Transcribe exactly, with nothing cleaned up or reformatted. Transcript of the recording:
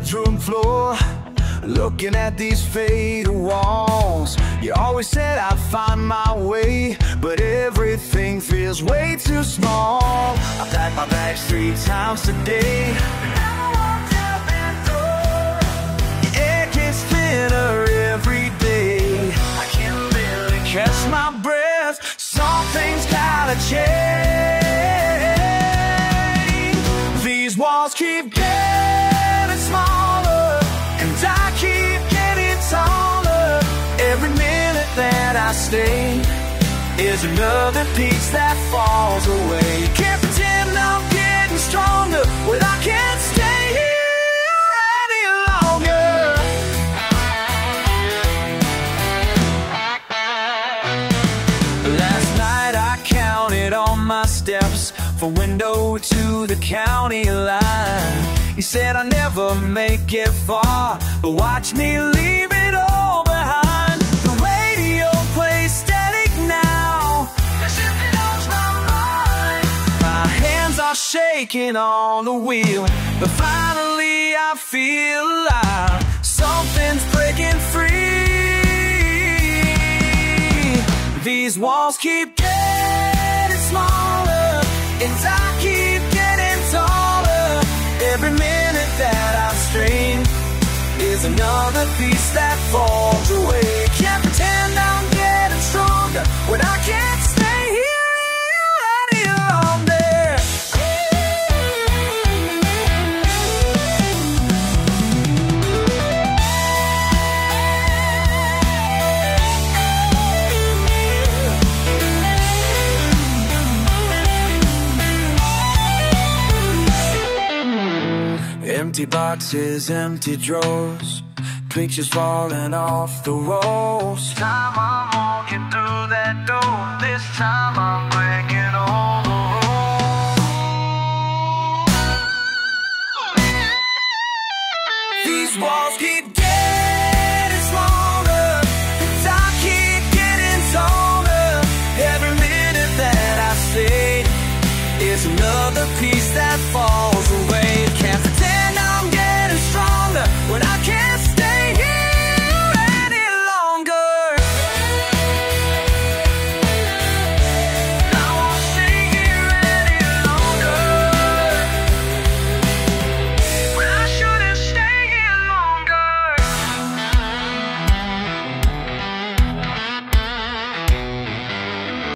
bedroom floor, looking at these faded walls. You always said I'd find my way, but everything feels way too small. I packed my bags three times today, and now I walked out that door. The air gets thinner every day. I can't barely catch my breath. Something's gotta change. These walls keep getting smaller, and I keep getting taller. Every minute that I stay is another piece that falls away. Can't pretend I'm getting stronger when I can't stay here any longer. Last night I counted all my steps from window to the county line. He said I never make it far, but watch me leave it all behind. The radio plays static now, as if it owns my mind. My hands are shaking on the wheel, but finally I feel alive. Something's breaking free. These walls keep getting smaller, and I keep getting taller. Every minute that I strain is another piece that falls away. Can't pretend I'm getting stronger when I can't stay here any longer. Empty boxes, empty drawers, pictures falling off the walls. This time I'm walking through that door. This time I'm breaking all the rules. These walls keep getting